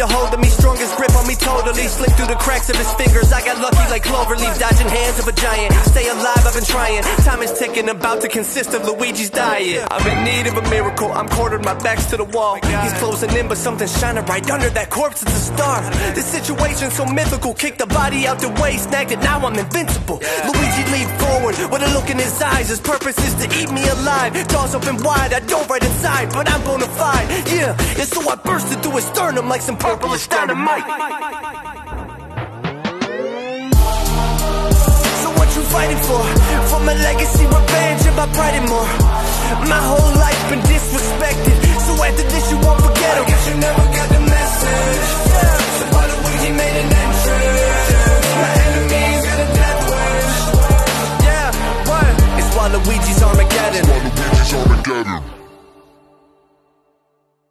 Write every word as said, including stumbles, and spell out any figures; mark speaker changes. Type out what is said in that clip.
Speaker 1: a hold of me, strongest grip on me totally. Slip through the cracks of his fingers, I got lucky like Cloverleaf, dodging hands of a giant. Stay alive, I've been trying. Time is ticking, about to consist of Luigi's diet. I'm in need of a miracle, I'm cornered, my back's to the wall. He's closing in, but something's shining right under that corpse, it's a star. This situation's so mythical, kick the body out the way, snagged it, now I'm invincible. Luigi leaned forward with a look in his eyes, his purpose is to eat me alive. Jaws open wide, I dove right inside, but I'm bona fide. Yeah, and so I burst into his sternum like some purplish dynamite. So what you fighting for? For my legacy, revenge, and my pride and more. My whole life been disrespected, so after this you